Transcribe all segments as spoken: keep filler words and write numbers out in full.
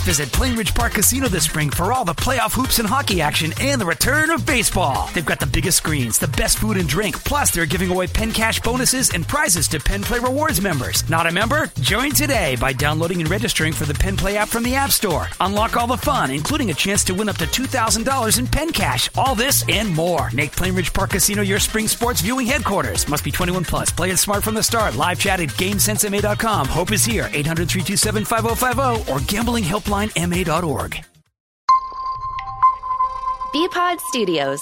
Visit Plainridge Park Casino this spring for all the playoff hoops and hockey action and the return of baseball. They've got the biggest screens, the best food and drink, plus they're giving away Penn Cash bonuses and prizes to Penn Play Rewards members. Not a member? Join today by downloading and registering for the Penn Play app from the App Store. Unlock all the fun, including a chance to win up to two thousand dollars in Penn Cash. All this and more. Make Plainridge Park Casino your spring sports viewing headquarters. Must be twenty-one plus. Play it smart from the start. Live chat at GameSense M A dot com. Hope is here. eight hundred, three two seven, five oh five oh or gambling helpline M A dot org. B-Pod Studios.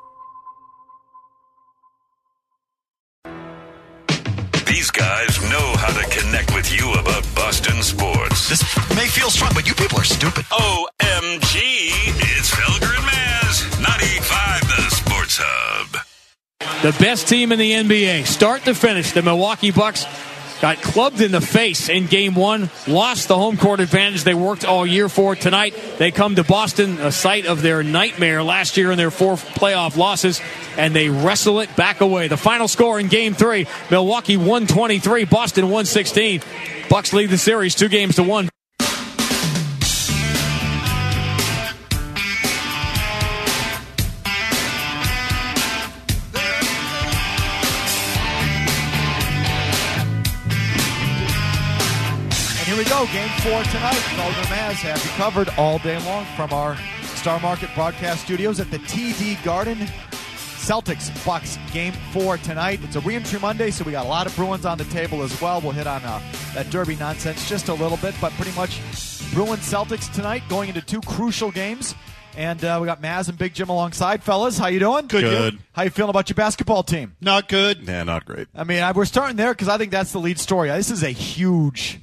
These guys know how to connect with you about Boston sports. This may feel strong, but you people are stupid. O M G, it's Felger and Maz, ninety-five The Sports Hub. The best team in the N B A, start to finish. The Milwaukee Bucks got clubbed in the face in game one, lost the home court advantage they worked all year for. Tonight, they come to Boston, a site of their nightmare last year in their four playoff losses, and they wrestle it back away. The final score in game three, Milwaukee one twenty-three, Boston one sixteen. Bucks lead the series two games to one. Here we go, game four tonight. Felger Maz have you covered all day long from our Star Market broadcast studios at the T D Garden. Celtics Bucks game four tonight. It's a re-entry Monday, so we got a lot of Bruins on the table as well. We'll hit on uh, that Derby nonsense just a little bit, but pretty much Bruins Celtics tonight going into two crucial games. And uh, we got Maz and Big Jim alongside. Fellas, how you doing? Good. Good. How you feeling about your basketball team? Not good. Yeah, not great. I mean, I, we're starting there because I think that's the lead story. This is a huge,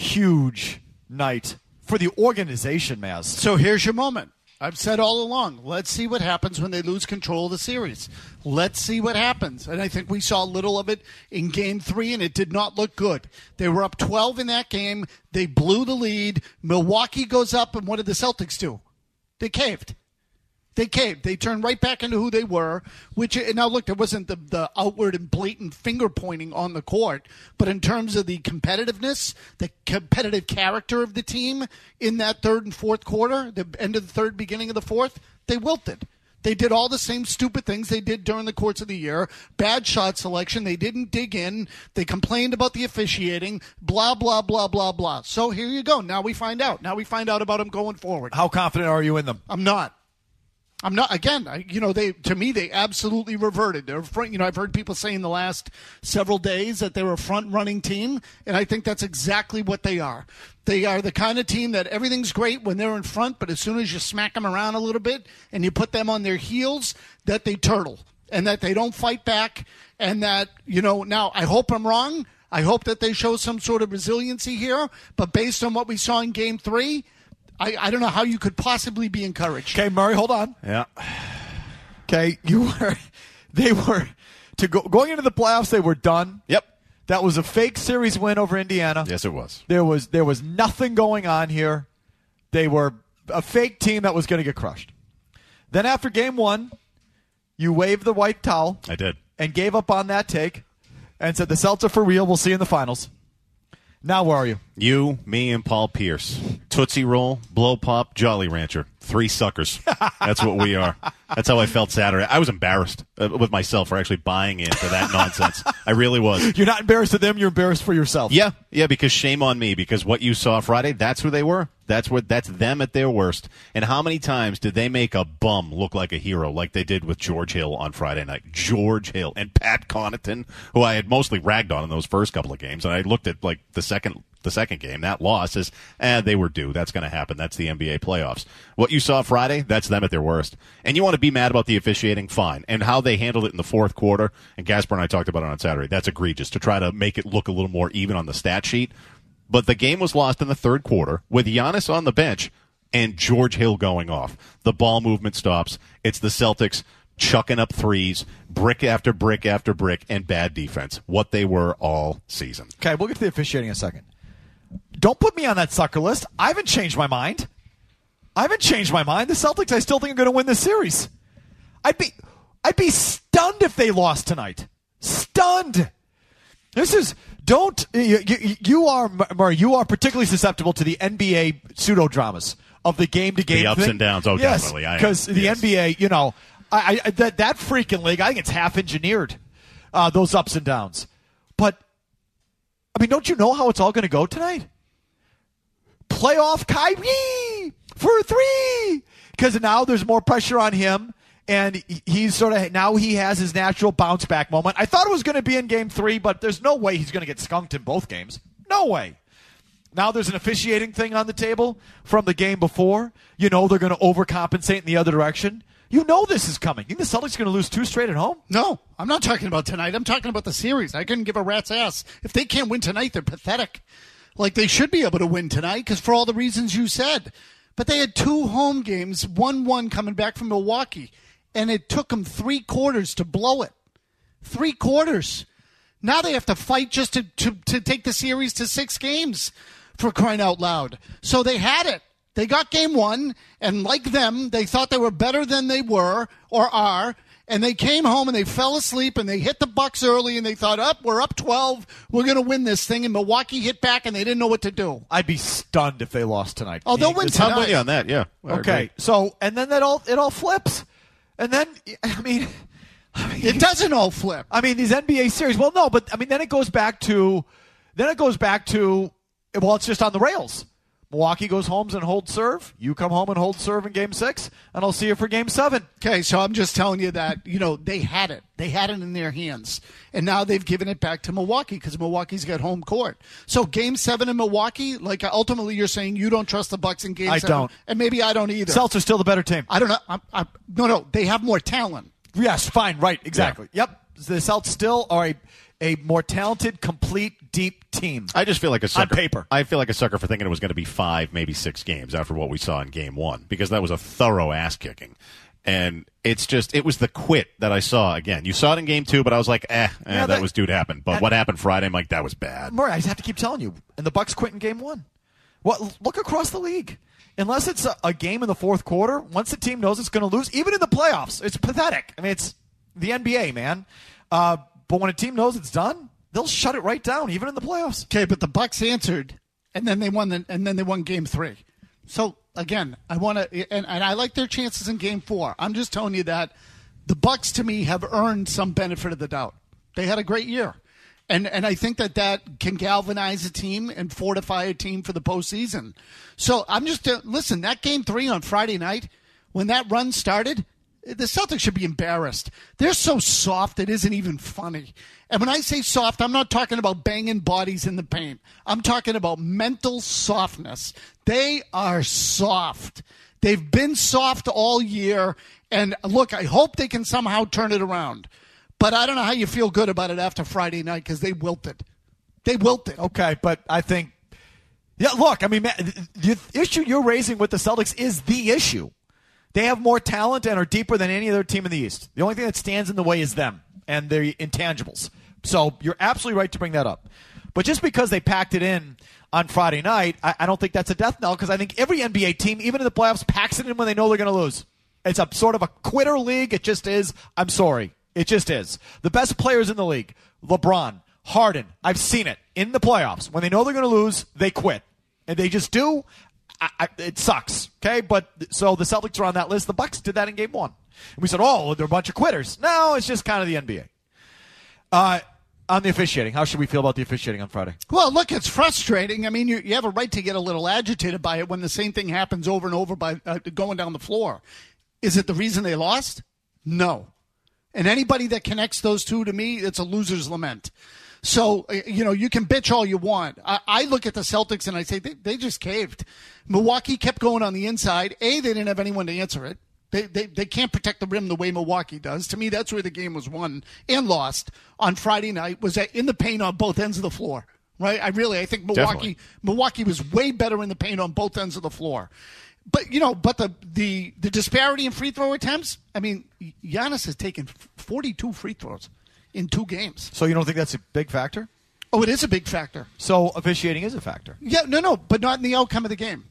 huge night for the organization, Maz. So here's your moment. I've said all along, let's see what happens when they lose control of the series. Let's see what happens. And I think we saw a little of it in game three, and it did not look good. They were up twelve in that game. They blew the lead. Milwaukee goes up, and what did the Celtics do? They caved. They caved. They turned right back into who they were, which, now look, there wasn't the, the outward and blatant finger-pointing on the court, but in terms of the competitiveness, the competitive character of the team in that third and fourth quarter, the end of the third, beginning of the fourth, they wilted. They did all the same stupid things they did during the course of the year. Bad shot selection. They didn't dig in. They complained about the officiating. Blah, blah, blah, blah, blah. So here you go. Now we find out. Now we find out about them going forward. How confident are you in them? I'm not. I'm not, again, I, you know, they, to me, they absolutely reverted. They're front, you know, I've heard people say in the last several days that they were a front-running team, and I think that's exactly what they are. They are the kind of team that everything's great when they're in front, but as soon as you smack them around a little bit and you put them on their heels, that they turtle and that they don't fight back, and that, you know, now I hope I'm wrong. I hope that they show some sort of resiliency here, but based on what we saw in game three, I, I don't know how you could possibly be encouraged. Okay, Murray, hold on. Yeah. Okay, you were, they were, to go, going into the playoffs, they were done. Yep. That was a fake series win over Indiana. Yes, it was. There was there was nothing going on here. They were a fake team that was going to get crushed. Then after game one, you waved the white towel. I did. And gave up on that take and said, the Celtics are for real. We'll see you in the finals. Now where are you? You, me, and Paul Pierce. Tootsie Roll, Blow Pop, Jolly Rancher. Three suckers. That's what we are. That's how I felt Saturday. I was embarrassed uh, with myself for actually buying into that nonsense. I really was. You're not embarrassed at them. You're embarrassed for yourself. Yeah, yeah, because shame on me. Because what you saw Friday, that's who they were. That's what. That's them at their worst. And how many times did they make a bum look like a hero like they did with George Hill on Friday night? George Hill and Pat Connaughton, who I had mostly ragged on in those first couple of games. And I looked at like the second the second game, that loss is, eh, they were due. That's going to happen. That's the N B A playoffs. What you saw Friday, that's them at their worst. And you want to be mad about the officiating, fine. And how they handled it in the fourth quarter, and Gasper and I talked about it on Saturday, that's egregious to try to make it look a little more even on the stat sheet. But the game was lost in the third quarter with Giannis on the bench and George Hill going off. The ball movement stops. It's the Celtics chucking up threes, brick after brick after brick, and bad defense. What they were all season. Okay, we'll get to the officiating in a second. Don't put me on that sucker list. I haven't changed my mind. I haven't changed my mind. The Celtics, I still think, are going to win this series. I'd be, I'd be stunned if they lost tonight. Stunned. This is Don't you, you, you are Murray? You are particularly susceptible to the N B A pseudo dramas of the game to game, the ups thing. and downs. Oh, yes, definitely, because the yes. N B A, you know, I, I that that freaking league, I think it's half engineered, uh, those ups and downs. But I mean, don't you know how it's all going to go tonight? Playoff Kyrie for three, because now there's more pressure on him. And he's sort of now he has his natural bounce back moment. I thought it was going to be in game three, but there's no way he's going to get skunked in both games. No way. Now there's an officiating thing on the table from the game before. You know they're going to overcompensate in the other direction. You know this is coming. You think the Celtics are going to lose two straight at home? No, I'm not talking about tonight. I'm talking about the series. I couldn't give a rat's ass. If they can't win tonight, they're pathetic. Like they should be able to win tonight because for all the reasons you said. But they had two home games, one one coming back from Milwaukee. And it took them three quarters to blow it. Three quarters. Now they have to fight just to, to, to take the series to six games, for crying out loud. So they had it. They got game one, and like them, they thought they were better than they were or are, and they came home and they fell asleep and they hit the Bucks early and they thought, up, oh, we're up twelve, we're going to win this thing, and Milwaukee hit back and they didn't know what to do. I'd be stunned if they lost tonight. Oh, they'll win tonight. I'm with you on that, yeah. Okay, so, and then that all it all flips. And then, I mean, I mean, it doesn't all flip. I mean, these N B A series. Well, no, but I mean, then it goes back to, then it goes back to, well, it's just on the rails. Milwaukee goes home and holds serve. You come home and hold serve in game six, and I'll see you for game seven. Okay, so I'm just telling you that, you know, they had it. They had it in their hands. And now they've given it back to Milwaukee because Milwaukee's got home court. So game seven in Milwaukee, like ultimately you're saying you don't trust the Bucks in game I seven. don't. And maybe I don't either. Celtics are still the better team. I don't know. I'm, I'm, no, no, they have more talent. Yes, fine, right, exactly. Yeah. Yep, the Celtics still are a, a more talented, complete, deep team. I just feel like a sucker. On paper. I feel like a sucker for thinking it was going to be five, maybe six games after what we saw in game one, because that was a thorough ass kicking. And it's just, it was the quit that I saw again. You saw it in game two, but I was like, eh, eh yeah, that, that was due to happen. But that, what happened Friday, I'm like, that was bad. Murray, I just have to keep telling you. And the Bucks quit in game one. What? Look across the league. Unless it's a, a game in the fourth quarter, once the team knows it's going to lose, even in the playoffs, it's pathetic. I mean, it's the N B A, man. Uh, but when a team knows it's done, they'll shut it right down, even in the playoffs. Okay, but the Bucks answered, and then they won. The, and then they won Game Three. So again, I want to, and, and I like their chances in Game Four. I'm just telling you that the Bucks, to me, have earned some benefit of the doubt. They had a great year, and and I think that that can galvanize a team and fortify a team for the postseason. So I'm just uh, listen. That Game Three on Friday night, when that run started, the Celtics should be embarrassed. They're so soft, it isn't even funny. And when I say soft, I'm not talking about banging bodies in the paint. I'm talking about mental softness. They are soft. They've been soft all year. And look, I hope they can somehow turn it around. But I don't know how you feel good about it after Friday night because they wilted. They wilted. Okay, but I think, yeah, look, I mean, the issue you're raising with the Celtics is the issue. They have more talent and are deeper than any other team in the East. The only thing that stands in the way is them and their intangibles. So you're absolutely right to bring that up. But just because they packed it in on Friday night, I, I don't think that's a death knell because I think every N B A team, even in the playoffs, packs it in when they know they're going to lose. It's a sort of a quitter league. It just is. I'm sorry. It just is. The best players in the league, LeBron, Harden, I've seen it in the playoffs. When they know they're going to lose, they quit. And they just do. I, I, it sucks, okay? But so the Celtics are on that list. The Bucks did that in game one. And we said, oh, they're a bunch of quitters. No, it's just kind of the N B A. Uh, on the officiating, how should we feel about the officiating on Friday? Well, look, it's frustrating. I mean, you, you have a right to get a little agitated by it when the same thing happens over and over by uh, going down the floor. Is it the reason they lost? No. And anybody that connects those two, to me, it's a loser's lament. So, you know, you can bitch all you want. I, I look at the Celtics and I say they, they just caved. Milwaukee kept going on the inside. A, they didn't have anyone to answer it. They, they they can't protect the rim the way Milwaukee does. To me, that's where the game was won and lost on Friday night, was in the paint on both ends of the floor. Right? I really, I think Milwaukee Definitely. Milwaukee was way better in the paint on both ends of the floor. But, you know, but the, the, the disparity in free throw attempts, I mean, Giannis has taken forty-two free throws in two games. So you don't think that's a big factor? Oh, it is a big factor. So officiating is a factor. Yeah, no, no, but not in the outcome of the game.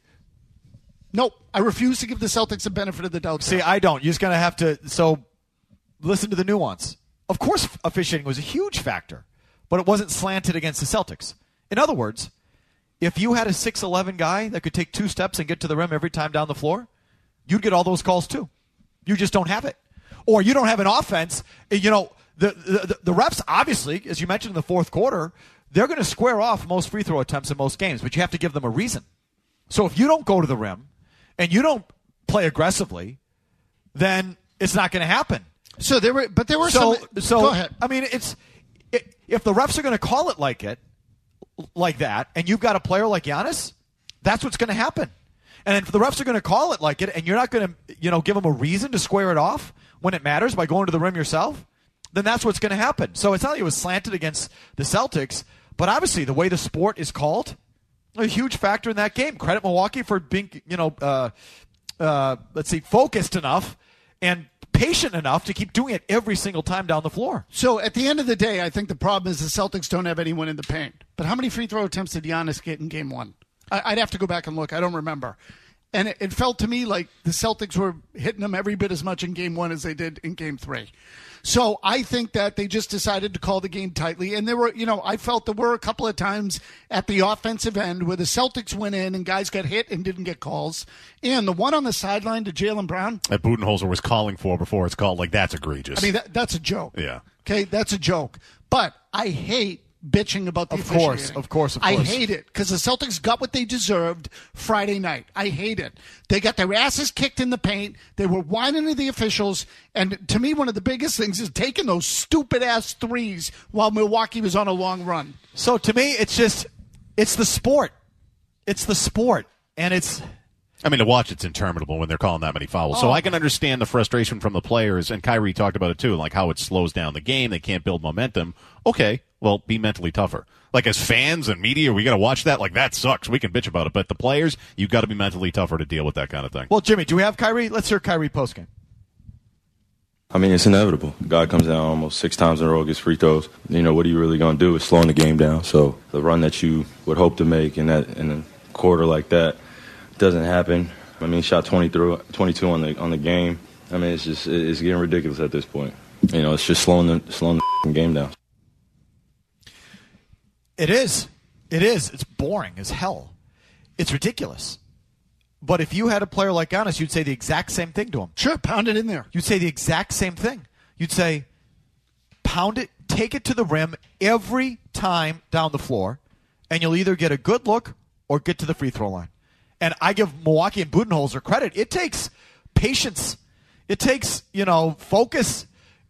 Nope. I refuse to give the Celtics the benefit of the doubt. See, I don't. You're just going to have to, so listen to the nuance. Of course, officiating was a huge factor. but it wasn't slanted against the Celtics. In other words, if you had a six eleven guy that could take two steps and get to the rim every time down the floor, you'd get all those calls too. You just don't have it. Or you don't have an offense. You know, the, the, the refs, obviously, as you mentioned in the fourth quarter, they're going to square off most free throw attempts in most games, but you have to give them a reason. So if you don't go to the rim and you don't play aggressively, then it's not going to happen. So there were, but there were so, some. So, go ahead. I mean, it's it, if the refs are going to call it like it, like that, and you've got a player like Giannis, that's what's going to happen. And if the refs are going to call it like it, and you're not going to, you know, give them a reason to square it off when it matters by going to the rim yourself, then that's what's going to happen. So it's not like it was slanted against the Celtics, but obviously the way the sport is called, a huge factor in that game. Credit Milwaukee for being, you know, uh, uh, let's see, focused enough and patient enough to keep doing it every single time down the floor. So at the end of the day, I think the problem is the Celtics don't have anyone in the paint. But how many free throw attempts did Giannis get in game one? I'd have to go back and look. I don't remember. And it, it felt to me like the Celtics were hitting them every bit as much in game one as they did in game three. So I think that they just decided to call the game tightly. And there were, you know, I felt there were a couple of times at the offensive end where the Celtics went in and guys got hit and didn't get calls. And the one on the sideline to Jaylen Brown. That Budenholzer was calling for before it's called, like, that's egregious. I mean, that, that's a joke. Yeah. Okay, that's a joke. But I hate bitching about the of officiating. course, of course, of course. I hate it because the Celtics got what they deserved Friday night. I hate it. They got their asses kicked in the paint. They were whining to the officials. And to me, one of the biggest things is taking those stupid-ass threes while Milwaukee was on a long run. So to me, it's just, it's the sport. It's the sport. And it's... I mean, to watch, it's interminable when they're calling that many fouls. Oh. So I can understand the frustration from the players, and Kyrie talked about it too, like how it slows down the game. They can't build momentum. Okay, well, be mentally tougher. Like, as fans and media, we got to watch that. Like, that sucks. We can bitch about it. But the players, you got to be mentally tougher to deal with that kind of thing. Well, Jimmy, do we have Kyrie? Let's hear Kyrie postgame. I mean, it's inevitable. Guy comes down almost six times in a row, gets free throws. You know, what are you really going to do? It's slowing the game down. So the run that you would hope to make in that in a quarter like that doesn't happen. I mean, he shot twenty-two on the on the game. I mean, it's just it's getting ridiculous at this point. You know, it's just slowing the slowing the game down. It is. It is. It's boring as hell. It's ridiculous. But if you had a player like Giannis, you'd say the exact same thing to him. Sure, pound it in there. You'd say the exact same thing. You'd say, pound it, take it to the rim every time down the floor, and you'll either get a good look or get to the free throw line. And I give Milwaukee and Budenholzer credit. It takes patience. It takes, you know, focus,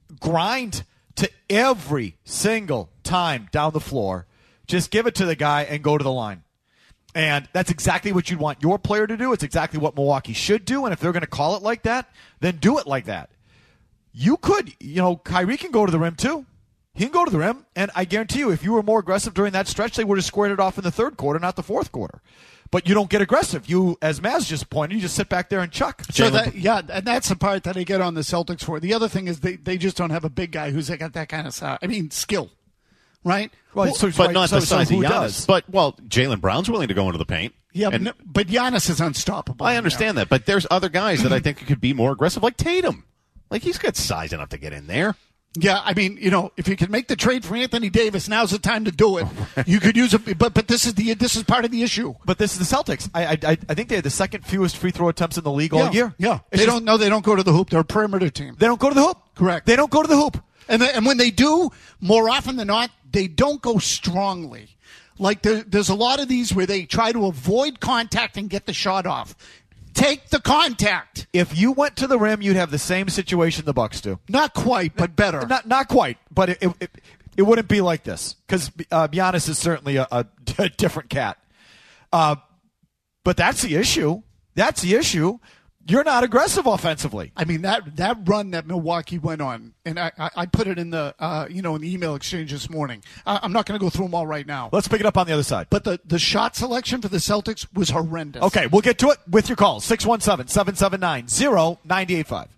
grind to every single time down the floor. Just give it to the guy and go to the line. And that's exactly what you'd want your player to do. It's exactly what Milwaukee should do. And if they're going to call it like that, then do it like that. You could, you know, Kyrie can go to the rim too. He can go to the rim. And I guarantee you, if you were more aggressive during that stretch, they would have squared it off in the third quarter, not the fourth quarter. But you don't get aggressive. You, as Maz just pointed, you just sit back there and chuck. So that, yeah, and that's the part that I get on the Celtics for. The other thing is they, they just don't have a big guy who's got that kind of size. I mean, skill, right? Well, well, so, but right, not so, the size so of who Giannis. does? But, well, Jaylen Brown's willing to go into the paint. Yeah, and but, but Giannis is unstoppable. I understand that. But there's other guys that I think could be more aggressive, like Tatum. Like, he's got size enough to get in there. Yeah, I mean, you know, if you can make the trade for Anthony Davis, now's the time to do it. You could use it, but but this is the this is part of the issue. But this is the Celtics. I I I think they had the second fewest free throw attempts in the league yeah, all year. Yeah, It's they just, don't know they don't go to the hoop. They're a perimeter team. They don't go to the hoop. Correct. They don't go to the hoop. And they, and when they do, more often than not, they don't go strongly. Like there, there's a lot of these where they try to avoid contact and get the shot off. Take the contact. If you went to the rim, you'd have the same situation the Bucks do. Not quite, but better. Not not quite, but it it, it, it wouldn't be like this because uh, Giannis is certainly a, a, a different cat. Uh, but that's the issue. That's the issue. You're not aggressive offensively. I mean that that run that Milwaukee went on, and I, I, I put it in the uh, you know in the email exchange this morning. I, I'm not going to go through them all right now. Let's pick it up on the other side. But the, the shot selection for the Celtics was horrendous. Okay, we'll get to it with your calls. six one seven, seven seven nine, zero nine eight five.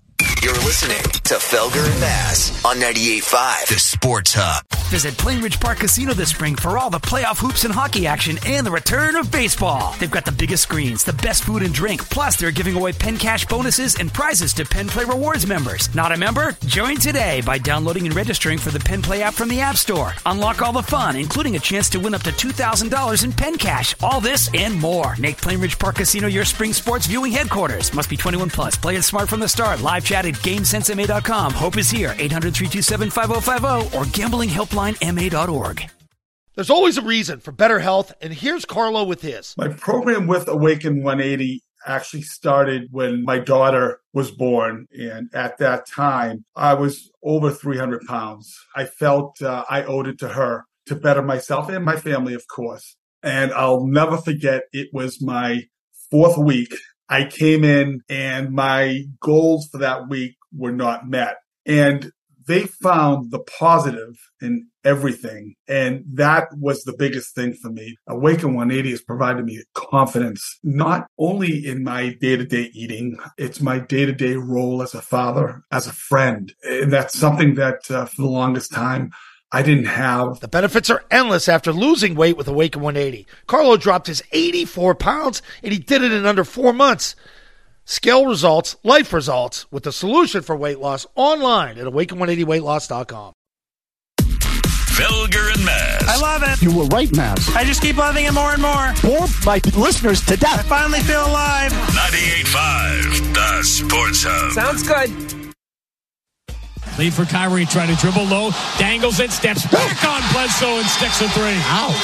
You're listening to Felger and Mazz on ninety-eight point five, The Sports Hub. Visit Plainridge Park Casino this spring for all the playoff hoops and hockey action and the return of baseball. They've got the biggest screens, the best food and drink, plus they're giving away Penn Cash bonuses and prizes to Penn Play Rewards members. Not a member? Join today by downloading and registering for the Penn Play app from the App Store. Unlock all the fun, including a chance to win up to two thousand dollars in Penn Cash. All this and more. Make Plainridge Park Casino your spring sports viewing headquarters. Must be twenty-one plus. Play it smart from the start. Live chat at game sense m a dot com. Hope is here. eight hundred, three two seven, five oh five oh or gambling helpline m a dot org. There's always a reason for better health, and here's Carlo with his. My program with Awaken one eighty actually started when my daughter was born, and at that time, I was over three hundred pounds. I felt uh, I owed it to her to better myself and my family, of course. And I'll never forget, it was my fourth week. I came in, and my goals for that week were not met. And they found the positive in everything. And that was the biggest thing for me. Awaken one eighty has provided me confidence, not only in my day-to-day eating, it's my day-to-day role as a father, as a friend. And that's something that uh, for the longest time, I didn't have. The benefits are endless after losing weight with Awaken one eighty. Carlo dropped his eighty-four pounds, and he did it in under four months. Scale results, life results, with the solution for weight loss online at awaken one eighty weight loss dot com. Felger and Mazz. I love it. You were right, Mazz. I just keep loving it more and more. Bore my listeners to death. I finally feel alive. ninety-eight point five, The Sports Hub. Sounds good. Lead for Kyrie, trying to dribble low, dangles it, steps back on Bledsoe and sticks a three. Ouch.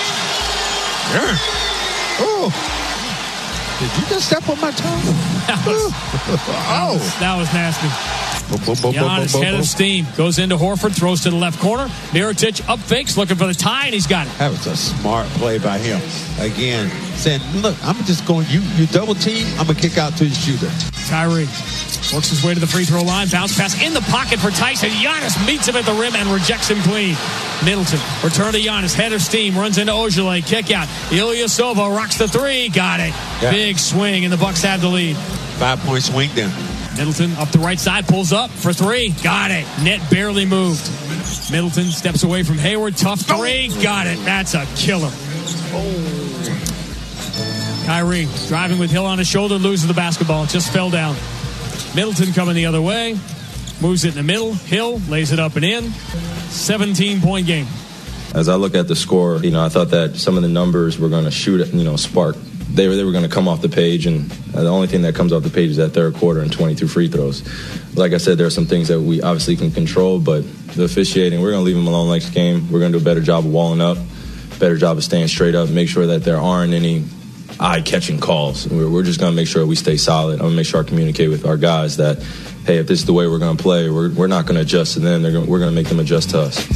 Yeah. Oh. Did you just step on my toe? That was, oh. That was nasty. Giannis, head of steam, goes into Horford, throws to the left corner. Mirotic up fakes, looking for the tie, and he's got it. That was a smart play by him. Again, saying, look, I'm just going, you you double team, I'm going to kick out to the shooter. Kyrie works his way to the free throw line, bounce pass in the pocket for Tyson. Giannis meets him at the rim and rejects him clean. Middleton, return to Giannis, head of steam, runs into Ojale, kick out. Ilyasova rocks the three, got it. Yeah. Big swing, and the Bucks have the lead. Five-point swing then. Middleton up the right side, pulls up for three, got it. Net barely moved. Middleton steps away from Hayward, tough three, got it. That's a killer. Oh. Kyrie driving with Hill on his shoulder, loses the basketball, just fell down. Middleton coming the other way, moves it in the middle. Hill lays it up and in. seventeen-point game. As I look at the score, you know, I thought that some of the numbers were going to shoot at, you know, spark. They were they were going to come off the page, and the only thing that comes off the page is that third quarter and twenty-two free throws. Like I said, there are some things that we obviously can control, but the officiating, we're going to leave them alone next game. We're going to do a better job of walling up, better job of staying straight up, make sure that there aren't any eye-catching calls. We're, we're just going to make sure we stay solid. I'm going to make sure I communicate with our guys that, hey, if this is the way we're going to play, we're, we're not going to adjust to them. They're gonna, we're going to make them adjust to us.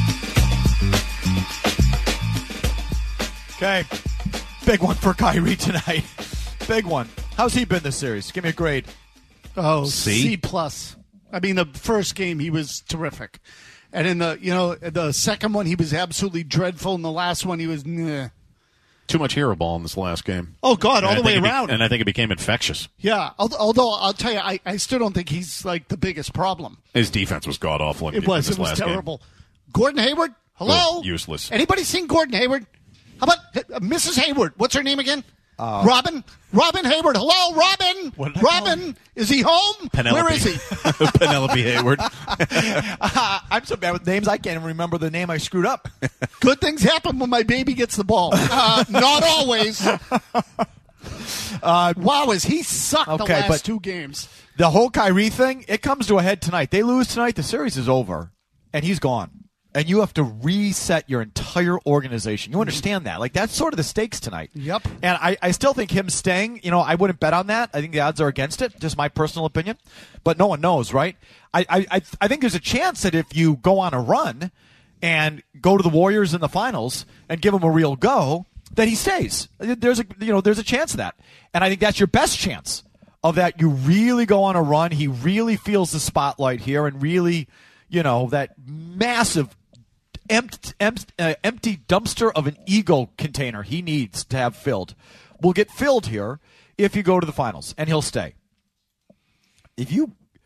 Okay. Big one for Kyrie tonight. Big one. How's he been this series? Give me a grade. Oh, C? C plus. I mean, the first game he was terrific, and in the you know the second one he was absolutely dreadful. In the last one he was meh. Too much hero ball in this last game. Oh God, all and the way be- around. and I think it became infectious. Yeah, although I'll tell you, I, I still don't think he's like the biggest problem. His defense was god awful. It was. This It was last terrible. Game. Gordon Hayward. Hello. Oh, useless. Anybody seen Gordon Hayward? How about uh, Missus Hayward? What's her name again? Uh, Robin. Robin Hayward. Hello, Robin. Robin. Is he home? Penelope. Where is he? Penelope Hayward. uh, I'm so bad with names. I can't even remember the name I screwed up. Good things happen when my baby gets the ball. Uh, not always. Uh, wow, is he sucked okay, the last but two games. The whole Kyrie thing, it comes to a head tonight. They lose tonight, the series is over, and he's gone. And you have to reset your entire organization. You understand that. Like, that's sort of the stakes tonight. Yep. And I, I still think him staying, you know, I wouldn't bet on that. I think the odds are against it, just my personal opinion. But no one knows, right? I, I, I think there's a chance that if you go on a run and go to the Warriors in the finals and give him a real go, that he stays. There's a, you know, there's a chance of that. And I think that's your best chance of that. You really go on a run. He really feels the spotlight here and really, you know, that massive Empty, empty, uh, empty dumpster of an ego container he needs to have filled will get filled here if you go to the finals, and he'll stay. If you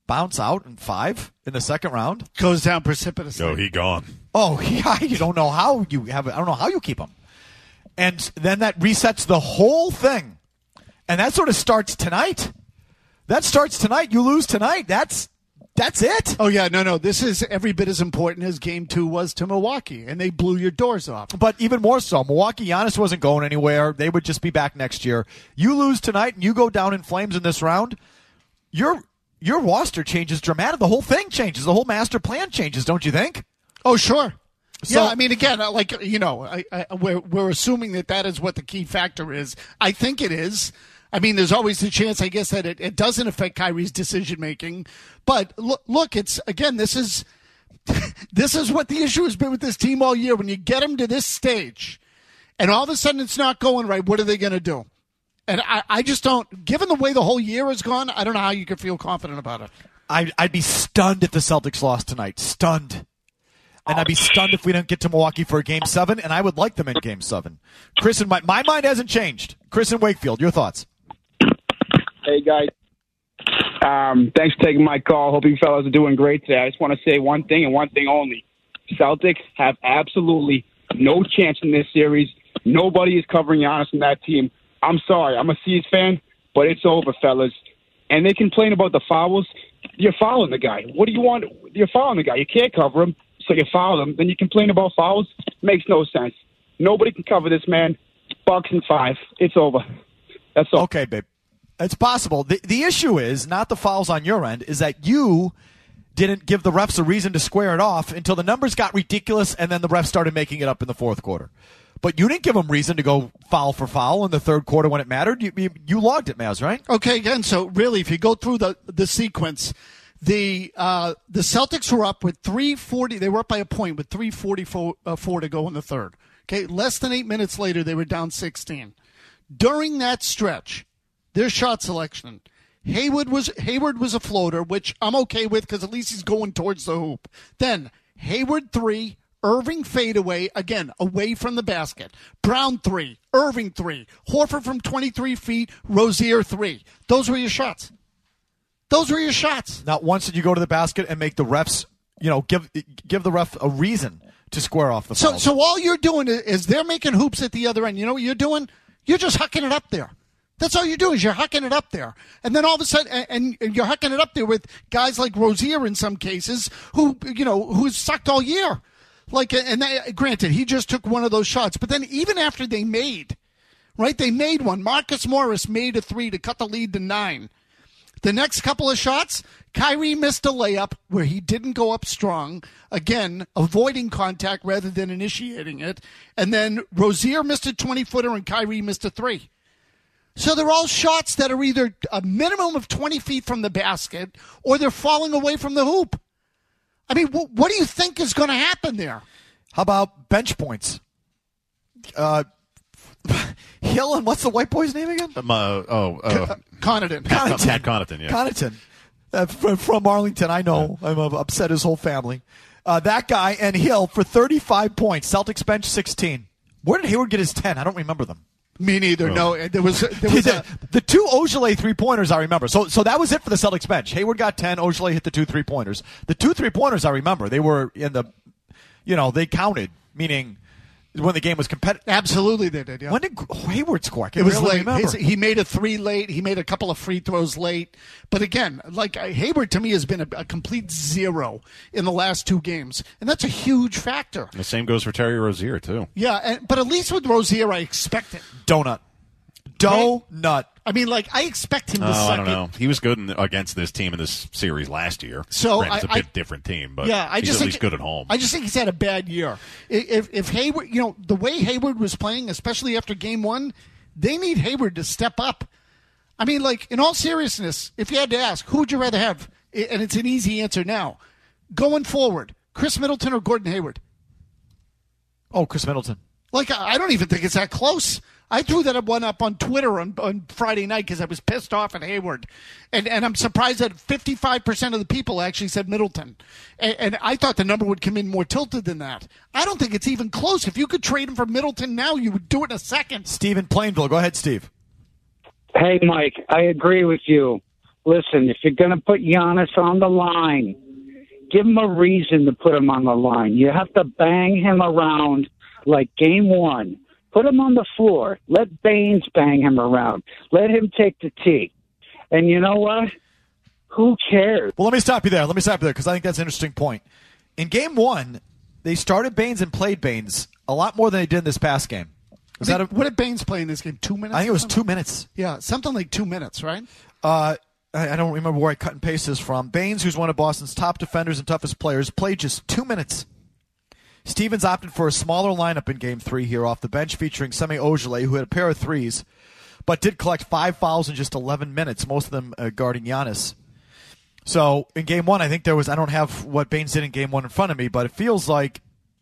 bounce out in five in the second round. Goes down precipitously. No, he gone. Oh, yeah, you don't know how you have. I don't know how you keep him. And then that resets the whole thing, and that sort of starts tonight. That starts tonight. You lose tonight. That's that's it. Oh yeah, no, no. This is every bit as important as Game Two was to Milwaukee, and they blew your doors off. But even more so, Milwaukee, Giannis wasn't going anywhere. They would just be back next year. You lose tonight, and you go down in flames in this round. Your your roster changes dramatically. The whole thing changes. The whole master plan changes. Don't you think? Oh sure. So, yeah, I mean, again, like you know, I, I, we're we're assuming that that is what the key factor is. I think it is. I mean, there's always the chance, I guess, that it, it doesn't affect Kyrie's decision making. But look, look, it's again, this is this is what the issue has been with this team all year. When you get them to this stage, and all of a sudden it's not going right, what are they going to do? And I, I just don't. Given the way the whole year has gone, I don't know how you could feel confident about it. I'd, I'd be stunned if the Celtics lost tonight. Stunned. And I'd be stunned if we don't get to Milwaukee for a Game seven, and I would like them in Game seven. Chris, and my, my mind hasn't changed. Chris in Wakefield, your thoughts? Hey, guys. Um, thanks for taking my call. Hope you fellas are doing great today. I just want to say one thing and one thing only. Celtics have absolutely no chance in this series. Nobody is covering Giannis in that team. I'm sorry. I'm a C's fan, but it's over, fellas. And they complain about the fouls. You're fouling the guy. What do you want? You're fouling the guy. You can't cover him. So you foul him, then you complain about fouls? Makes no sense. Nobody can cover this man. Bucks in five. It's over. That's all. Okay, babe. It's possible. The, the issue is not the fouls on your end, is that you didn't give the refs a reason to square it off until the numbers got ridiculous, and then the refs started making it up in the fourth quarter. But you didn't give them reason to go foul for foul in the third quarter when it mattered. You, you, you logged it, Maz, right? Okay, again, so really, if you go through the, the sequence, The uh, the Celtics were up with three forty. They were up by a point with three forty-four uh, four to go in the third. Okay, less than eight minutes later, they were down sixteen. During that stretch, their shot selection, Hayward was Hayward was a floater, which I'm okay with because at least he's going towards the hoop. Then Hayward three, Irving fadeaway, again, away from the basket. Brown three, Irving three, Horford from twenty-three feet, Rozier three. Those were your shots. Those were your shots. Not once did you go to the basket and make the refs, you know, give give the ref a reason to square off the foul. So, so all you're doing is they're making hoops at the other end. You know what you're doing? You're just hucking it up there. That's all you're doing is you're hucking it up there. And then all of a sudden, and, and you're hucking it up there with guys like Rozier in some cases who, you know, who's sucked all year. Like, and they, granted, he just took one of those shots. But then even after they made, right, they made one. Marcus Morris made a three to cut the lead to nine. The next couple of shots, Kyrie missed a layup where he didn't go up strong. Again, avoiding contact rather than initiating it. And then Rozier missed a twenty-footer and Kyrie missed a three. So they're all shots that are either a minimum of twenty feet from the basket or they're falling away from the hoop. I mean, wh- what do you think is going to happen there? How about bench points? Uh, Hill and what's the white boy's name again? Um, uh, oh, uh, Connaughton. Connaughton. Matt Connaughton, yeah. Connaughton. Uh, from, from Arlington, I know. I'm uh, upset his whole family. Uh, that guy and Hill for thirty-five points. Celtics bench sixteen. Where did Hayward get his ten? I don't remember them. Me neither. Oh. No, there was there was the, a... the two Ogilvy three pointers I remember. So so that was it for the Celtics bench. Hayward got ten. Ogilvy hit the two three pointers. The two three pointers I remember. They were in the, you know, they counted, meaning when the game was competitive. Absolutely, they did. Yeah. When did Hayward score? I can it was really late. remember. His, he made a three late. He made a couple of free throws late. But again, like Hayward to me has been a, a complete zero in the last two games, and that's a huge factor. The same goes for Terry Rozier too. Yeah, and, but at least with Rozier, I expect it. Donut. Donut. I mean, like, I expect him to oh, suck I don't know. it. He was good in, against this team in this series last year. So Granted, it's a I, bit I, different team, but yeah, I he's just at think, least good at home. I just think he's had a bad year. If if Hayward, you know, the way Hayward was playing, especially after game one, they need Hayward to step up. I mean, like, in all seriousness, if you had to ask, who would you rather have? And it's an easy answer now. Going forward, Chris Middleton or Gordon Hayward? Oh, Chris Middleton. Like, I don't even think it's that close. I threw that one up on Twitter on, on Friday night because I was pissed off at Hayward. And and I'm surprised that fifty-five percent of the people actually said Middleton. And, and I thought the number would come in more tilted than that. I don't think it's even close. If you could trade him for Middleton now, you would do it in a second. Steve in Plainville. Go ahead, Steve. Hey, Mike, I agree with you. listen, if you're going to put Giannis on the line, give him a reason to put him on the line. You have to bang him around like game one. Put him on the floor. Let Baines bang him around. Let him take the tee. And you know what? Who cares? Well, let me stop you there. Let me stop you there because I think that's an interesting point. In game one, they started Baines and played Baines a lot more than they did in this past game. Was Did, that a, what did Baines play in this game? Two minutes? I think it was two minutes. Yeah, something like two minutes, right? Uh, I, I don't remember where I cut and paste this from. Baines, who's one of Boston's top defenders and toughest players, played just two minutes. Stevens opted for a smaller lineup in game three here off the bench, featuring Semi Ojeleye, who had a pair of threes, but did collect five fouls in just eleven minutes, most of them uh, guarding Giannis. So in game one, I think there was, I don't have what Baines did in game one in front of me, but it feels like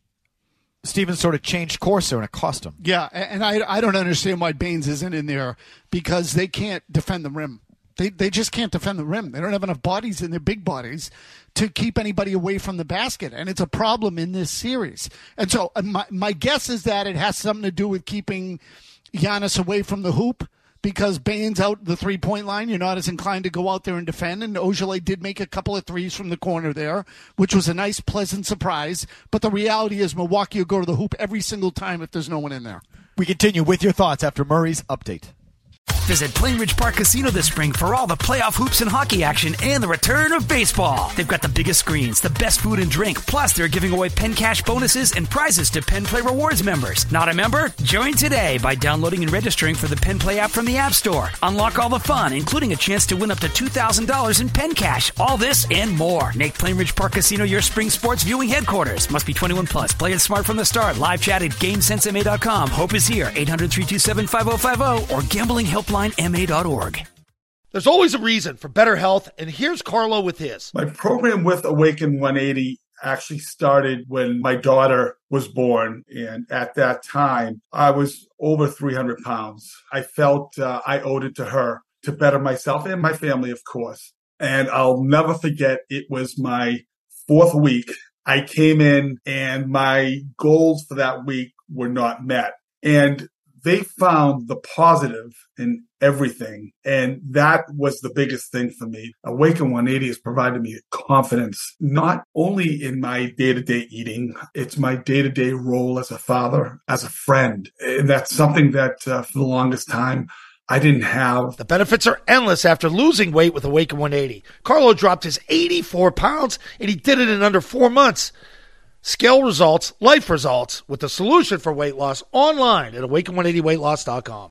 Stevens sort of changed course there and it cost him. Yeah, and I I don't understand why Baines isn't in there because they can't defend the rim. They they just can't defend the rim. They don't have enough bodies in their big bodies to keep anybody away from the basket, and it's a problem in this series. And so uh, my my guess is that it has something to do with keeping Giannis away from the hoop because Baines out the three-point line. You're not as inclined to go out there and defend, and Ojeleye did make a couple of threes from the corner there, which was a nice, pleasant surprise. But the reality is Milwaukee will go to the hoop every single time if there's no one in there. We continue with your thoughts after Murray's update. Visit Plainridge Park Casino this spring for all the playoff hoops and hockey action and the return of baseball. They've got the biggest screens, the best food and drink, plus they're giving away Penn Cash bonuses and prizes to Penn Play Rewards members. Not a member? Join today by downloading and registering for the Penn Play app from the App Store. Unlock all the fun, including a chance to win up to two thousand dollars in Penn Cash. All this and more. Make Plainridge Park Casino your spring sports viewing headquarters. Must be twenty-one plus. Play it smart from the start. Live chat at GameSense M A dot com. Hope is here. eight hundred, three two seven, five oh five oh or gambling helpline M A dot org. There's always a reason for better health, and here's Carlo with his. My program with Awaken one eighty actually started when my daughter was born, and at that time, I was over three hundred pounds. I felt uh, I owed it to her to better myself and my family, of course. And I'll never forget, it was my fourth week. I came in, and my goals for that week were not met. And they found the positive in everything. And that was the biggest thing for me. Awaken one eighty has provided me confidence, not only in my day-to-day eating, it's my day-to-day role as a father, as a friend. And that's something that uh, for the longest time, I didn't have. The benefits are endless after losing weight with Awaken one eighty. Carlo dropped his eighty-four pounds, and he did it in under four months. Scale results, life results, with the solution for weight loss online at awaken one eighty weight loss dot com.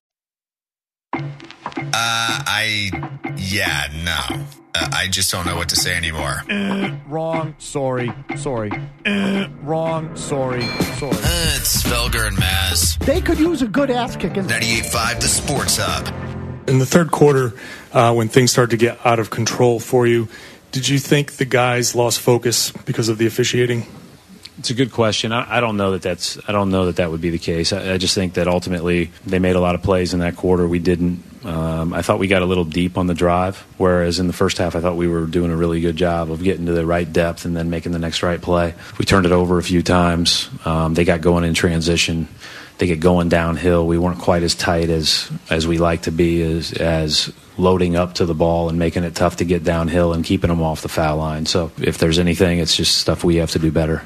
Uh, I, yeah, no. Uh, I just don't know what to say anymore. Uh, wrong, sorry, sorry. Uh, wrong, sorry, sorry. Uh, it's Felger and Maz. They could use a good ass kicking. ninety-eight point five, the Sports Hub. In the third quarter, uh, when things started to get out of control for you, did you think the guys lost focus because of the officiating? It's a good question. I, I don't know that that's. I don't know that that would be the case. I, I just think that ultimately they made a lot of plays in that quarter. We didn't. Um, I thought we got a little deep on the drive, whereas in the first half I thought we were doing a really good job of getting to the right depth and then making the next right play. We turned it over a few times. Um, they got going in transition. They get going downhill. We weren't quite as tight as as we like to be as as loading up to the ball and making it tough to get downhill and keeping them off the foul line. So if there's anything, it's just stuff we have to do better.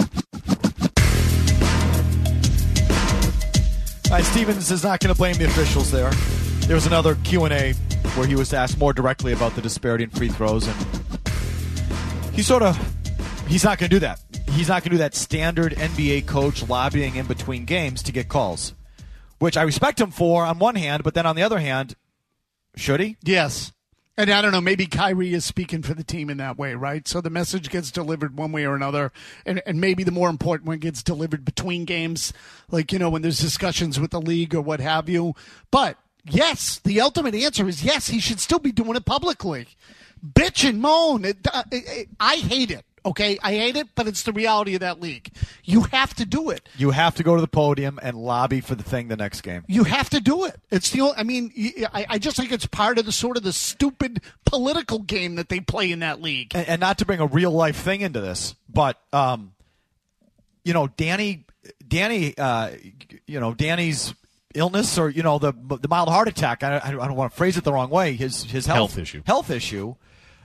All right, Stevens is not going to blame the officials there. There was another Q and A where he was asked more directly about the disparity in free throws, and he sort of, he's not going to do that. He's not going to do that standard N B A coach lobbying in between games to get calls, which I respect him for on one hand, but then on the other hand, should he? Yes. And I don't know, maybe Kyrie is speaking for the team in that way, right? So the message gets delivered one way or another. And, and maybe the more important one gets delivered between games, like, you know, when there's discussions with the league or what have you. But, yes, the ultimate answer is yes, he should still be doing it publicly. Bitch and moan. It, uh, it, it, I hate it. Okay, I hate it, but it's the reality of that league. You have to do it. You have to go to the podium and lobby for the thing the next game. You have to do it. It's the. I mean, I, I just think it's part of the sort of the stupid political game that they play in that league. And, and not to bring a real life thing into this, but um, you know, Danny, Danny, uh, you know, Danny's illness or, you know, the the mild heart attack. I, I don't want to phrase it the wrong way. His his health, Health issue. Health issue.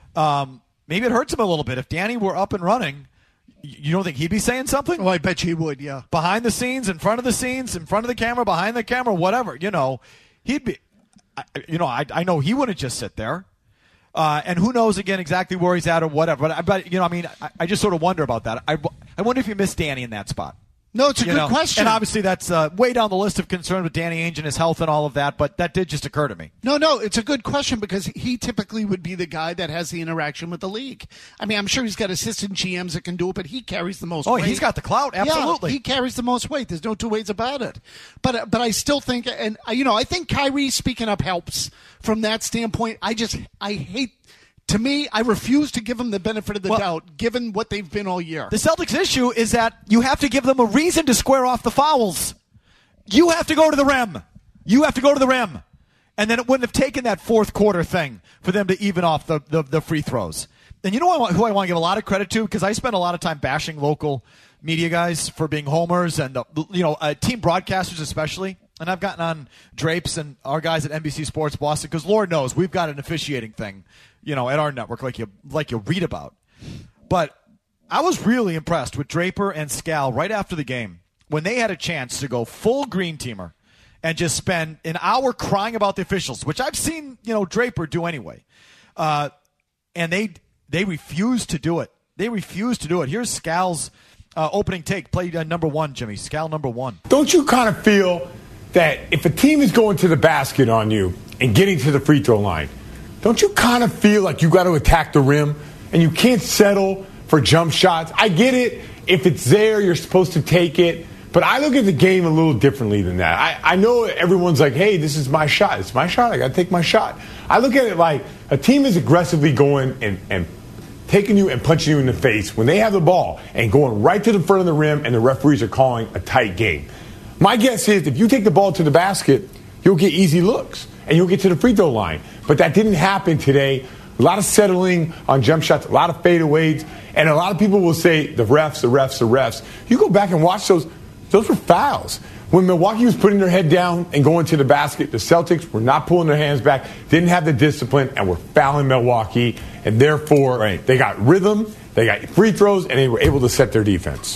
Um, maybe it hurts him a little bit. If Danny were up and running, you don't think he'd be saying something? Oh, I bet you he would, yeah. Behind the scenes, in front of the scenes, in front of the camera, behind the camera, whatever. You know, he'd be, you know, I, I know he wouldn't just sit there. Uh, and who knows, again, exactly where he's at or whatever. But, but you know, I mean, I, I just sort of wonder about that. I, I wonder if you miss Danny in that spot. No, it's a you good know? question. And obviously that's uh, way down the list of concern with Danny Ainge and his health and all of that, but that did just occur to me. No, no, it's a good question because he typically would be the guy that has the interaction with the league. I mean, I'm sure he's got assistant G Ms that can do it, but he carries the most oh, weight. Oh, he's got the clout, absolutely. Yeah, he carries the most weight. There's no two ways about it. But but I still think, and you know, I think Kyrie speaking up helps from that standpoint. I just, I hate, to me, I refuse to give them the benefit of the well, doubt, given what they've been all year. The Celtics' issue is that you have to give them a reason to square off the fouls. You have to go to the rim. You have to go to the rim. And then it wouldn't have taken that fourth quarter thing for them to even off the, the, the free throws. And you know who I, want, who I want to give a lot of credit to? Because I spend a lot of time bashing local media guys for being homers and, the, you know, uh, team broadcasters especially. And I've gotten on Drapes and our guys at N B C Sports Boston because Lord knows we've got an officiating thing, you know, at our network like you like you read about. But I was really impressed with Draper and Scal right after the game when they had a chance to go full green teamer and just spend an hour crying about the officials, which I've seen, you know, Draper do anyway. Uh, and they they refused to do it. They refused to do it. Here's Scal's uh, opening take. Play uh, number one, Jimmy. Scal number one. Don't you kind of feel that if a team is going to the basket on you and getting to the free throw line, don't you kind of feel like you got to attack the rim and you can't settle for jump shots? I get it. If it's there, you're supposed to take it. But I look at the game a little differently than that. I, I know everyone's like, hey, this is my shot. It's my shot. I got to take my shot. I look at it like a team is aggressively going and, and taking you and punching you in the face when they have the ball and going right to the front of the rim and the referees are calling a tight game. My guess is if you take the ball to the basket, you'll get easy looks and you'll get to the free throw line. But that didn't happen today. A lot of settling on jump shots, a lot of fadeaways, and a lot of people will say the refs, the refs, the refs. You go back and watch those, those were fouls. When Milwaukee was putting their head down and going to the basket, the Celtics were not pulling their hands back, didn't have the discipline, and were fouling Milwaukee. And therefore, right. they got rhythm, they got free throws, and they were able to set their defense.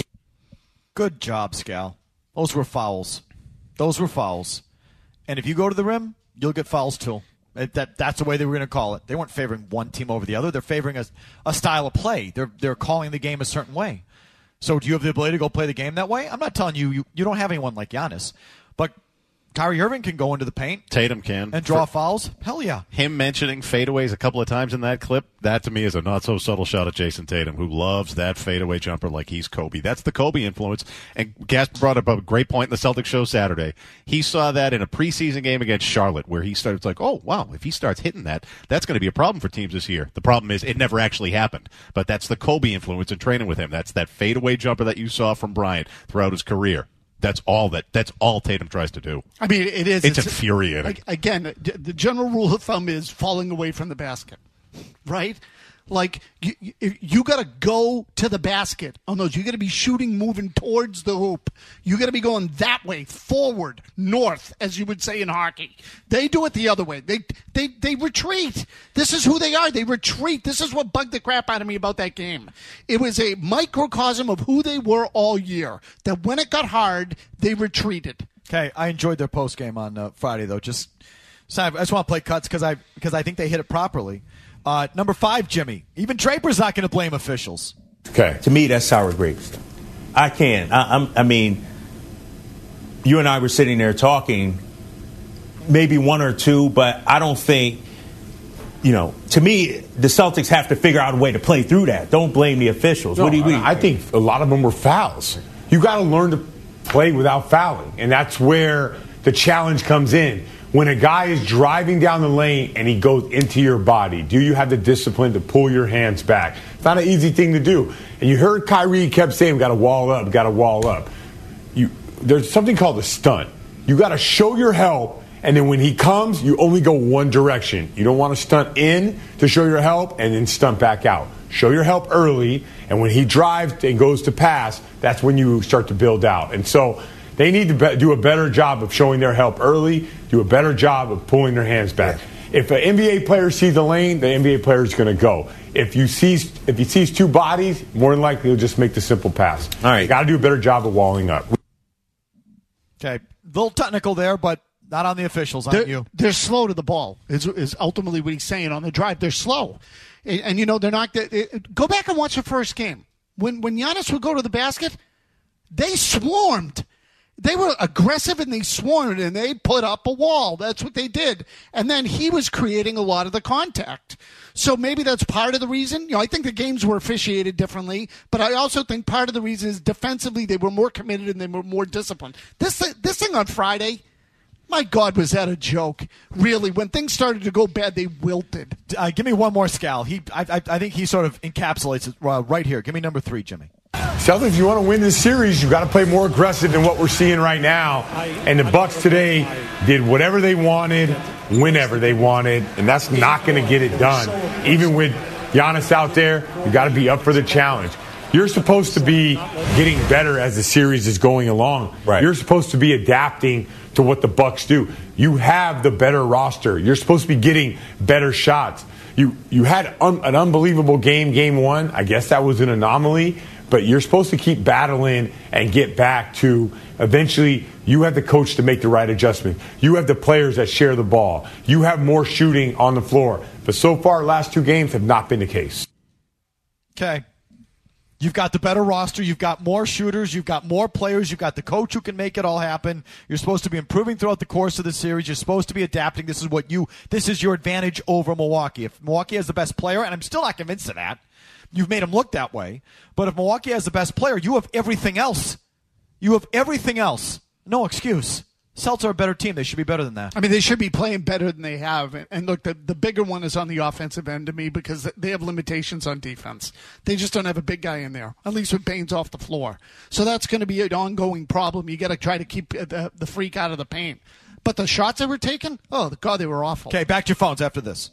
Good job, Scal. Those were fouls. Those were fouls. And if you go to the rim, you'll get fouls too. That That's the way they were going to call it. They weren't favoring one team over the other. They're favoring a, a style of play. They're they're calling the game a certain way. So do you have the ability to go play the game that way? I'm not telling you you, you don't have anyone like Giannis. But Kyrie Irving can go into the paint. Tatum can. And draw For fouls. Hell yeah. Him mentioning fadeaways a couple of times in that clip, that to me is a not-so-subtle shot at Jason Tatum, who loves that fadeaway jumper like he's Kobe. That's the Kobe influence. And Gasp brought up a great point in the Celtics show Saturday. He saw that in a preseason game against Charlotte where he started like, oh, wow, if he starts hitting that, that's going to be a problem for teams this year. The problem is it never actually happened. But that's the Kobe influence in training with him. That's that fadeaway jumper that you saw from Bryant throughout his career. That's all that. That's all Tatum tries to do. I mean, it is. It's, it's infuriating. Again, the general rule of thumb is falling away from the basket, right? Like you, you, you got to go to the basket on those. You got to be shooting, moving towards the hoop. You got to be going that way, forward, north, as you would say in hockey. They do it the other way. They they they retreat. This is who they are. They retreat. This is what bugged the crap out of me about that game. It was a microcosm of who they were all year. That when it got hard, they retreated. Okay, I enjoyed their post game on uh, Friday though. Just so I just want to play cuts because I because I think they hit it properly. Uh, number five, Jimmy. Even Draper's not going to blame officials. Okay. To me, that's sour grapes. I can't. I, I'm, I mean, you and I were sitting there talking, maybe one or two, but I don't think, you know, to me, the Celtics have to figure out a way to play through that. Don't blame the officials. No, what do you mean? I think a lot of them were fouls. You got to learn to play without fouling, and that's where the challenge comes in. When a guy is driving down the lane and he goes into your body, do you have the discipline to pull your hands back? It's not an easy thing to do. And you heard Kyrie kept saying, got to wall up, got to wall up. You, there's something called a stunt. You got to show your help, and then when he comes, you only go one direction. You don't want to stunt in to show your help and then stunt back out. Show your help early, and when he drives and goes to pass, that's when you start to build out. And so They need to be- do a better job of showing their help early, do a better job of pulling their hands back. Yeah. If an N B A player sees the lane, the N B A player is going to go. If you sees if he sees two bodies, more than likely he'll just make the simple pass. All right, got to do a better job of walling up. Okay, a little technical there, but not on the officials, aren't they're, you? They're slow to the ball, is, is ultimately what he's saying on the drive. They're slow. And, and you know, they're not. They, go back and watch the first game. When, when Giannis would go to the basket, they swarmed. They were aggressive and they swarmed and they put up a wall. That's what they did. And then he was creating a lot of the contact. So maybe that's part of the reason. You know, I think the games were officiated differently, but I also think part of the reason is defensively they were more committed and they were more disciplined. This this thing on Friday, my God, was that a joke? Really, when things started to go bad, they wilted. Uh, give me one more, Scal. He, I, I, I think he sort of encapsulates it uh, right here. Give me number three, Jimmy. Celtics, if you want to win this series, you've got to play more aggressive than what we're seeing right now. And the Bucks today did whatever they wanted, whenever they wanted, and that's not going to get it done. Even with Giannis out there, you got to be up for the challenge. You're supposed to be getting better as the series is going along. Right. You're supposed to be adapting to what the Bucks do. You have the better roster. You're supposed to be getting better shots. You you had un- an unbelievable game, game one. I guess that was an anomaly. But you're supposed to keep battling and get back to eventually you have the coach to make the right adjustment. You have the players that share the ball. You have more shooting on the floor. But so far, last two games have not been the case. Okay. You've got the better roster. You've got more shooters. You've got more players. You've got the coach who can make it all happen. You're supposed to be improving throughout the course of the series. You're supposed to be adapting. This is what you. This is your advantage over Milwaukee. If Milwaukee has the best player, and I'm still not convinced of that, you've made him look that way. But if Milwaukee has the best player, you have everything else. You have everything else. No excuse. Celtics are a better team. They should be better than that. I mean, they should be playing better than they have. And look, the, the bigger one is on the offensive end to me because they have limitations on defense. They just don't have a big guy in there, at least with Baines off the floor. So that's going to be an ongoing problem. You got to try to keep the, the freak out of the paint. But the shots they were taking, oh, God, they were awful. Okay, back to your phones after this.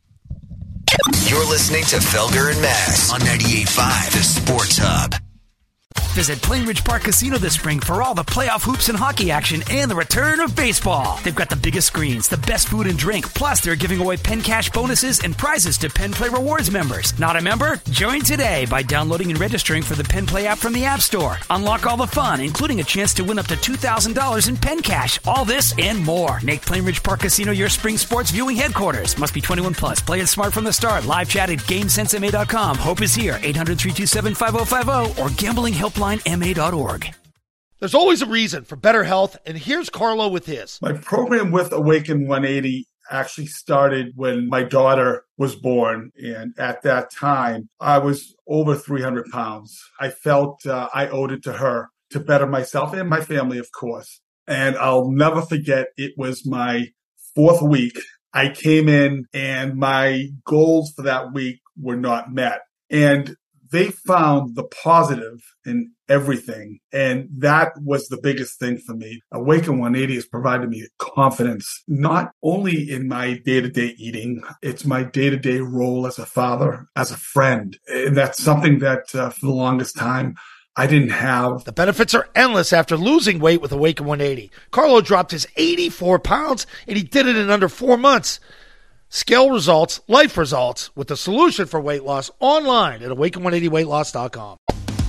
You're listening to Felger and Mass on ninety-eight point five, the Sports Hub. Visit Plainridge Park Casino this spring for all the playoff hoops and hockey action and the return of baseball. They've got the biggest screens, the best food and drink, plus they're giving away Penn Cash bonuses and prizes to Penn Play Rewards members. Not a member? Join today by downloading and registering for the Penn Play app from the App Store. Unlock all the fun, including a chance to win up to two thousand dollars in Penn Cash. All this and more. Make Plainridge Park Casino your spring sports viewing headquarters. Must be twenty-one plus. Play it smart from the start. Live chat at game sense m a dot com. Hope is here. eight hundred, three two seven, five oh five oh or gambling helpline m a dot org. There's always a reason for better health, and here's Carlo with his. My program with Awaken one eighty actually started when my daughter was born, and at that time, I was over three hundred pounds. I felt uh, I owed it to her to better myself and my family, of course. And I'll never forget, it was my fourth week. I came in, and my goals for that week were not met. And they found the positive in everything. And that was the biggest thing for me. Awaken one eighty has provided me confidence, not only in my day-to-day eating, it's my day-to-day role as a father, as a friend. And that's something that uh, for the longest time, I didn't have. The benefits are endless after losing weight with Awaken one eighty. Carlo dropped his eighty-four pounds, and he did it in under four months. Scale results, life results, with the solution for weight loss online at awaken one eighty weight loss dot com.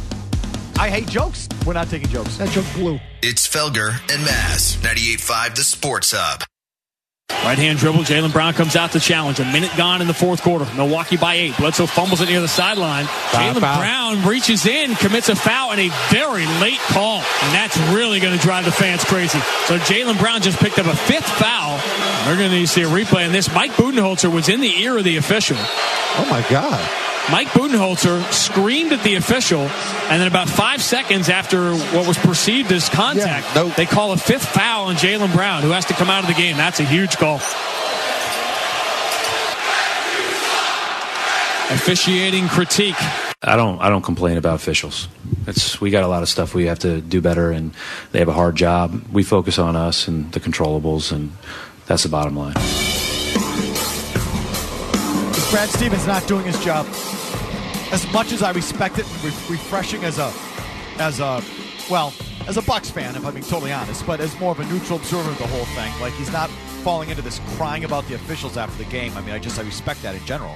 I hate jokes. We're not taking jokes. That joke blew. It's Felger and Mass, ninety-eight point five, the Sports Hub. Right-hand dribble. Jaylen Brown comes out to challenge. A minute gone in the fourth quarter. Milwaukee by eight. Bledsoe fumbles it near the sideline. Jaylen Brown reaches in, commits a foul, and a very late call. And that's really going to drive the fans crazy. So Jaylen Brown just picked up a fifth foul. We're going to need to see a replay on this. Mike Budenholzer was in the ear of the official. Oh, my God. Mike Budenholzer screamed at the official, and then about five seconds after what was perceived as contact, yeah, no. they call a fifth foul on Jaylen Brown, who has to come out of the game. That's a huge call. Officiating critique. I don't. I don't complain about officials. It's we got a lot of stuff we have to do better, and they have a hard job. We focus on us and the controllables, and that's the bottom line. Brad Stevens not doing his job. As much as I respect it, re- refreshing as a, as a, well, as a Bucks fan, if I'm being totally honest, but as more of a neutral observer of the whole thing. Like, he's not falling into this crying about the officials after the game. I mean, I just I respect that in general.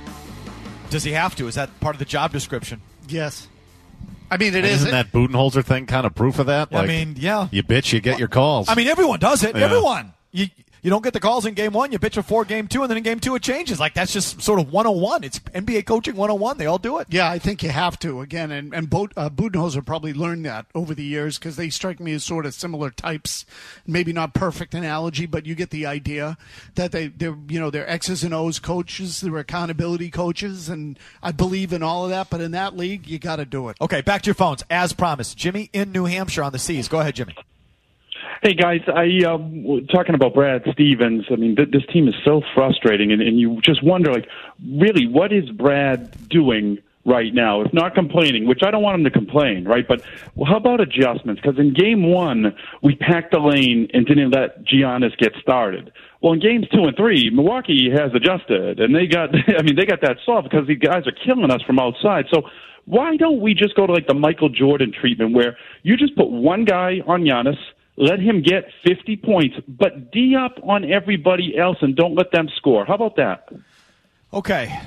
Does he have to? Is that part of the job description? Yes. I mean, it and is. Isn't that Budenholzer thing kind of proof of that? I Like, mean, yeah. You bitch, you get your calls. I mean, everyone does it. Yeah. Everyone. You you don't get the calls in game one, you bitch before game two, and then in game two it changes. Like, that's just sort of one oh one. It's N B A coaching one oh one. They all do it. Yeah, I think you have to, again. And, and Bo, uh, Budenholzer probably learned that over the years because they strike me as sort of similar types. Maybe not perfect analogy, but you get the idea that they, they're, you know, they're X's and O's coaches. They're accountability coaches, and I believe in all of that. But in that league, you got to do it. Okay, back to your phones. As promised, Jimmy in New Hampshire on the Seas. Go ahead, Jimmy. Hey, guys, I uh, talking about Brad Stevens. I mean, th- this team is so frustrating, and, and you just wonder, like, really, what is Brad doing right now? If not complaining, which I don't want him to complain, right? But well, how about adjustments? Because in game one, we packed the lane and didn't let Giannis get started. Well, in games two and three, Milwaukee has adjusted, and they got, I mean, they got that solved because these guys are killing us from outside. So why don't we just go to, like, the Michael Jordan treatment where you just put one guy on Giannis, let him get fifty points, but D up on everybody else and don't let them score. How about that? Okay.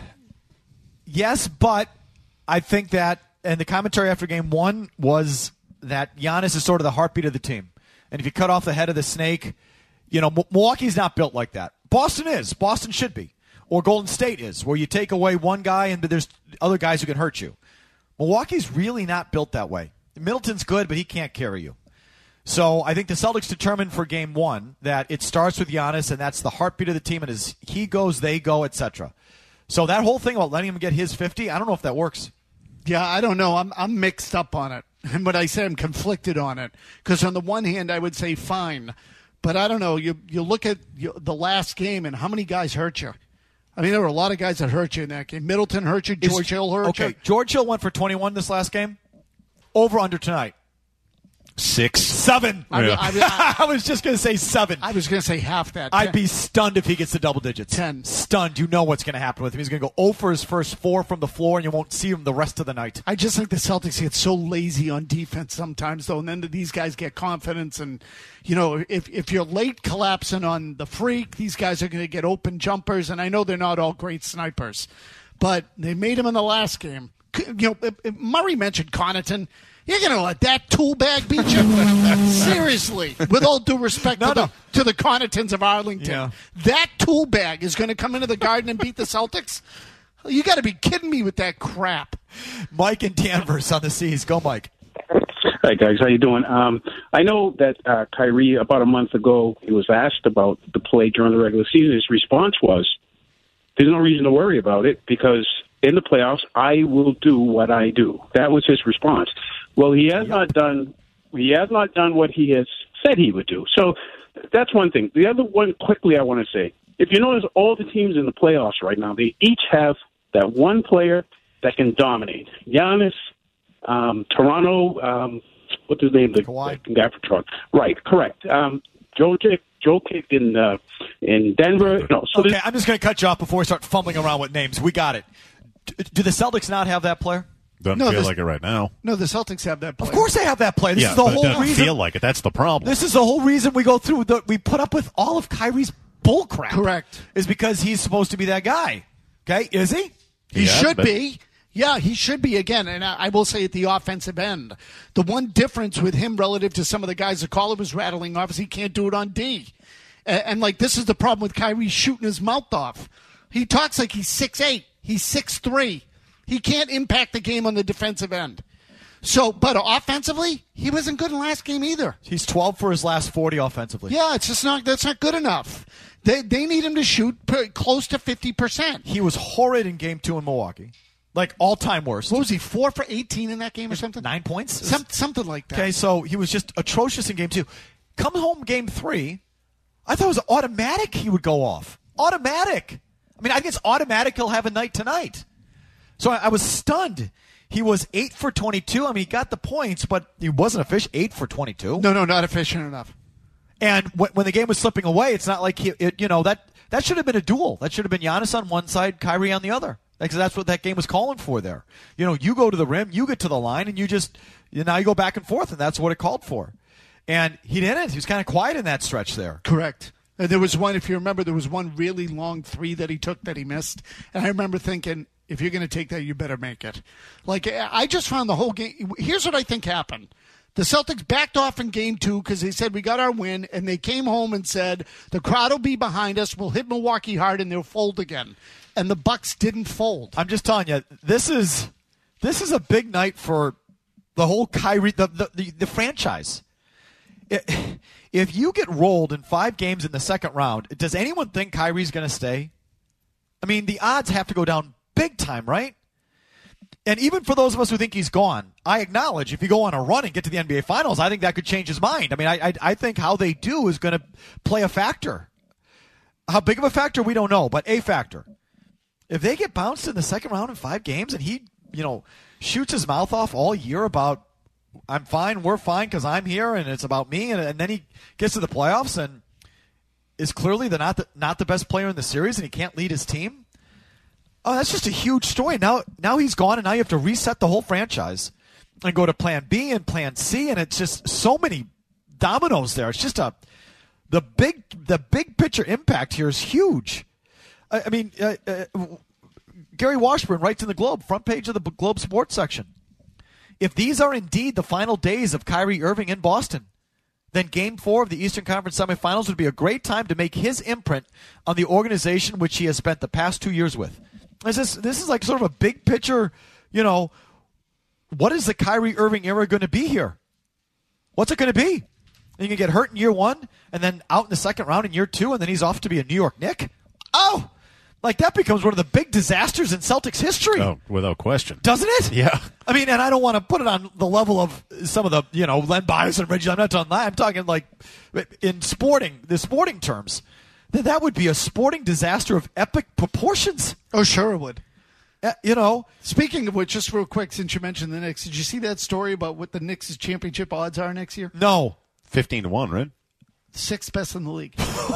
Yes, but I think that, and the commentary after game one was that Giannis is sort of the heartbeat of the team. And if you cut off the head of the snake, you know, Milwaukee's not built like that. Boston is. Boston should be. Or Golden State is, where you take away one guy and there's other guys who can hurt you. Milwaukee's really not built that way. Middleton's good, but he can't carry you. So I think the Celtics determined for game one that it starts with Giannis, and that's the heartbeat of the team, and as he goes, they go, et cetera. So that whole thing about letting him get his fifty, I don't know if that works. Yeah, I don't know. I'm I'm mixed up on it. And when I say I'm conflicted on it, because on the one hand, I would say fine. But I don't know. You you look at you, the last game, and how many guys hurt you? I mean, there were a lot of guys that hurt you in that game. Middleton hurt you. George Is, Hill hurt okay, you. George Hill went for twenty-one this last game. Over under tonight. Six. Seven. I, Yeah. I, I, I was just going to say seven. I was going to say half that. I'd be stunned if he gets the double digits. Ten. Stunned. You know what's going to happen with him. He's going to go zero for his first four from the floor, and you won't see him the rest of the night. I just think the Celtics get so lazy on defense sometimes, though, and then these guys get confidence. And, you know, if if you're late collapsing on the freak, these guys are going to get open jumpers. And I know they're not all great snipers, but they made them in the last game. You know, Murray mentioned Connaughton. You're going to let that tool bag beat you? Seriously, with all due respect No, to, the, no. to the Connaughtons of Arlington. Yeah. That tool bag is going to come into the Garden and beat the Celtics? You got to be kidding me with that crap. Mike in Danvers on the Seas. Go, Mike. Hi, guys. How you doing? Um, I know that uh, Kyrie, about a month ago, he was asked about the play during the regular season. His response was, there's no reason to worry about it because in the playoffs, I will do what I do. That was his response. Well, he has not done. He has not done what he has said he would do. So that's one thing. The other one, quickly, I want to say, if you notice, all the teams in the playoffs right now, they each have that one player that can dominate. Giannis, um, Toronto, um, what's his name? The, the guy for Toronto. Right, correct. Um, Joe Kick, Joe Kick in uh, in Denver. No, so okay, I'm just going to cut you off before we start fumbling around with names. We got it. Do, do the Celtics not have that player? Doesn't No, feel this- like it right now. No, the Celtics have that player. Of course they have that player. This yeah, is the but it whole doesn't reason. feel like it. That's the problem. This is the whole reason we go through. The, we put up with all of Kyrie's bullcrap. Correct. Is because he's supposed to be that guy. Okay, is he? He Yeah, should but- be. Yeah, he should be again. And I, I will say at the offensive end, the one difference with him relative to some of the guys the caller was rattling off is he can't do it on D. And, and like this is the problem with Kyrie shooting his mouth off. He talks like he's six eight. He's six three. He can't impact the game on the defensive end. So, but offensively, he wasn't good in last game either. He's twelve for his last forty offensively. Yeah, it's just not. That's not good enough. They they need him to shoot p- close to fifty percent. He was horrid in game two in Milwaukee. Like all-time worst. What was he, four for eighteen in that game or something? Nine points? Some, something like that. Okay, so he was just atrocious in game two. Come home game three, I thought it was automatic he would go off. Automatic. I mean, I think it's automatic he'll have a night tonight. So I, I was stunned. He was eight for twenty-two. I mean, he got the points, but he wasn't efficient. eight for twenty-two. No, no, not efficient enough. And when, when the game was slipping away, it's not like, he, it, you know, that, that should have been a duel. That should have been Giannis on one side, Kyrie on the other. Because that's what that game was calling for there. You know, you go to the rim, you get to the line, and you just you, now you go back and forth, and that's what it called for. And he didn't. He was kind of quiet in that stretch there. Correct. And there was one, if you remember, there was one really long three that he took that he missed. And I remember thinking, if you're going to take that, you better make it. Like, I just found the whole game. Here's what I think happened. The Celtics backed off in game two because they said we got our win, and they came home and said the crowd will be behind us, we'll hit Milwaukee hard, and they'll fold again. And the Bucks didn't fold. I'm just telling you, this is this is a big night for the whole Kyrie, the the, the, the franchise. It, if you get rolled in five games in the second round, does anyone think Kyrie's going to stay? I mean, the odds have to go down big time, right? And even for those of us who think he's gone, I acknowledge if you go on a run and get to the N B A Finals, I think that could change his mind. I mean, I I, I think how they do is going to play a factor. How big of a factor, we don't know, but a factor. If they get bounced in the second round in five games and he, you know, shoots his mouth off all year about I'm fine, we're fine because I'm here and it's about me, and, and then he gets to the playoffs and is clearly the not the, not the best player in the series and he can't lead his team. Oh, that's just a huge story. Now, now he's gone, and now you have to reset the whole franchise and go to Plan B and Plan C, and it's just so many dominoes there. It's just a the big the big picture impact here is huge. I, I mean, uh, uh, Gary Washburn writes in the Globe, front page of the Globe Sports section. If these are indeed the final days of Kyrie Irving in Boston, then Game four of the Eastern Conference semifinals would be a great time to make his imprint on the organization which he has spent the past two years with. This is, this is like sort of a big picture, you know, what is the Kyrie Irving era going to be here? What's it going to be? You can get hurt in year one and then out in the second round in year two, and then he's off to be a New York Knick? Oh! Like, that becomes one of the big disasters in Celtics history. Oh, without question. Doesn't it? Yeah. I mean, and I don't want to put it on the level of some of the, you know, Len Bias and Reggie. I'm not talking that. I'm talking like in sporting, the sporting terms. That would be a sporting disaster of epic proportions. Oh, sure it would. Uh, you know. Speaking of which, just real quick, since you mentioned the Knicks, did you see that story about what the Knicks' championship odds are next year? No. fifteen to one, right? Sixth best in the league.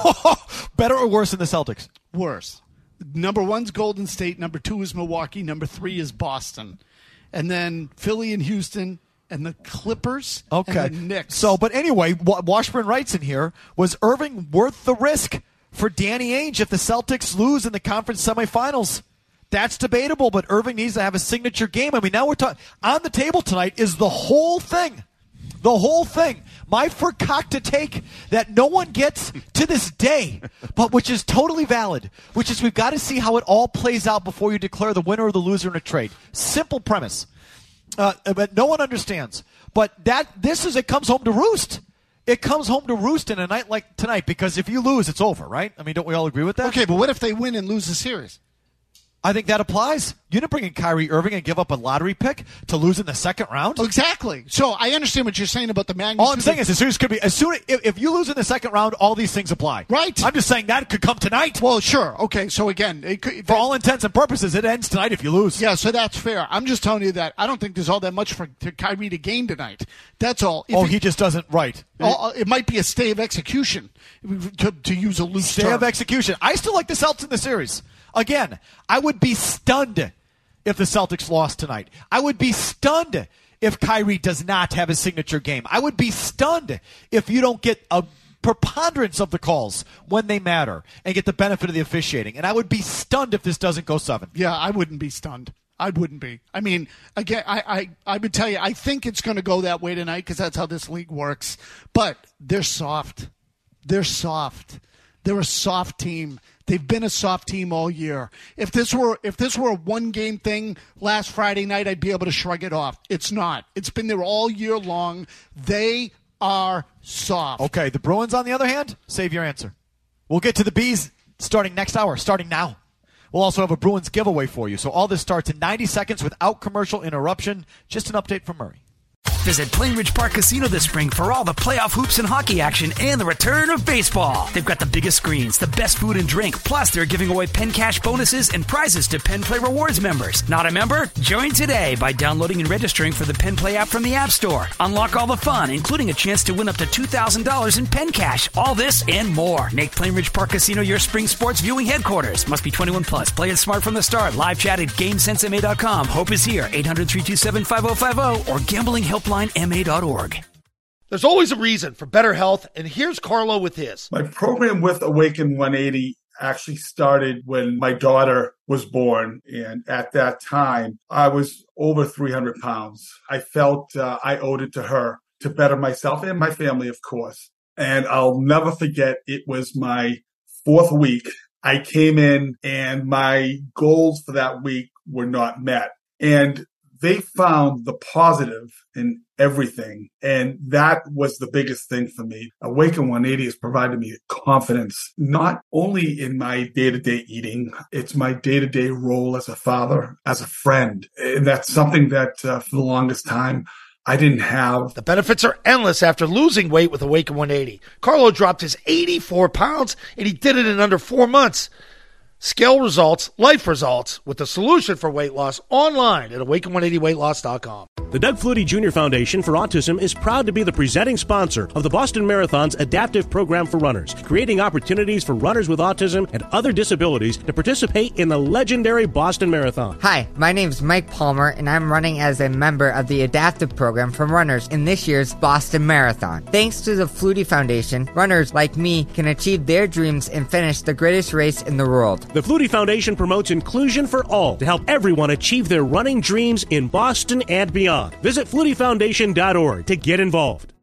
Better or worse than the Celtics? Worse. Number one's Golden State. Number two is Milwaukee. Number three is Boston. And then Philly and Houston and the Clippers okay. and the Knicks. So, but anyway, what Washburn writes in here, was Irving worth the risk for Danny Ainge if the Celtics lose in the conference semifinals? That's debatable, but Irving needs to have a signature game. I mean, now we're talking on the table tonight is the whole thing. The whole thing. My to take that no one gets to this day, but which is totally valid, which is we've got to see how it all plays out before you declare the winner or the loser in a trade. Simple premise. Uh, but no one understands. But that this is it comes home to roost. It comes home to roost in a night like tonight, because if you lose, it's over, right? I mean, don't we all agree with that? Okay, but what if they win and lose the series? I think that applies. You didn't bring in Kyrie Irving and give up a lottery pick to lose in the second round. Exactly. So I understand what you're saying about the magnitude. All I'm saying is, the series could be as soon if, if you lose in the second round, all these things apply. Right. I'm just saying that could come tonight. Well, sure. Okay. So again, it could, for all intents and purposes, it ends tonight if you lose. Yeah. So that's fair. I'm just telling you that I don't think there's all that much for to Kyrie to gain tonight. That's all. If oh, he, he just doesn't. Right. Oh, it might be a stay of execution, to, to use a loose stay term. of execution. I still like the Celtics in the series. Again, I would be stunned if the Celtics lost tonight. I would be stunned if Kyrie does not have a signature game. I would be stunned if you don't get a preponderance of the calls when they matter and get the benefit of the officiating. And I would be stunned if this doesn't go seven. Yeah, I wouldn't be stunned. I wouldn't be. I mean, again, I, I, I would tell you, I think it's going to go that way tonight because that's how this league works. But they're soft. They're soft. They're a soft team. They've been a soft team all year. If this were if this were a one-game thing last Friday night, I'd be able to shrug it off. It's not. It's been there all year long. They are soft. Okay, the Bruins, on the other hand, save your answer. We'll get to the Bees starting next hour, starting now. We'll also have a Bruins giveaway for you. So all this starts in ninety seconds without commercial interruption. Just an update from Murray. Visit Plainridge Park Casino this spring for all the playoff hoops and hockey action and the return of baseball. They've got the biggest screens, the best food and drink, plus they're giving away Penn Cash bonuses and prizes to Penn Play Rewards members. Not a member? Join today by downloading and registering for the Penn Play app from the App Store. Unlock all the fun, including a chance to win up to two thousand dollars in Penn Cash. All this and more. Make Plainridge Park Casino your spring sports viewing headquarters. Must be twenty-one plus. Play it smart from the start. Live chat at GameSense M A dot com. Hope is here. eight hundred, three two seven, five oh five oh or gambling helpline M A dot org. There's always a reason for better health, and here's Carlo with his. My program with Awaken one eighty actually started when my daughter was born. And at that time, I was over three hundred pounds. I felt uh, I owed it to her to better myself and my family, of course. And I'll never forget, it was my fourth week. I came in and my goals for that week were not met. And they found the positive in everything. And that was the biggest thing for me. Awaken one eighty has provided me confidence, not only in my day-to-day eating, it's my day-to-day role as a father, as a friend. And that's something that uh, for the longest time, I didn't have. The benefits are endless after losing weight with Awaken one eighty. Carlo dropped his eighty-four pounds, and he did it in under four months. Scale results, life results, with the solution for weight loss online at awaken one eighty weight loss dot com. The Doug Flutie Junior Foundation for Autism is proud to be the presenting sponsor of the Boston Marathon's adaptive program for runners, creating opportunities for runners with autism and other disabilities to participate in the legendary Boston Marathon. Hi, my name's Mike Palmer, and I'm running as a member of the adaptive program for runners in this year's Boston Marathon. Thanks to the Flutie Foundation, runners like me can achieve their dreams and finish the greatest race in the world. The Flutie Foundation promotes inclusion for all to help everyone achieve their running dreams in Boston and beyond. Visit flutie foundation dot org to get involved.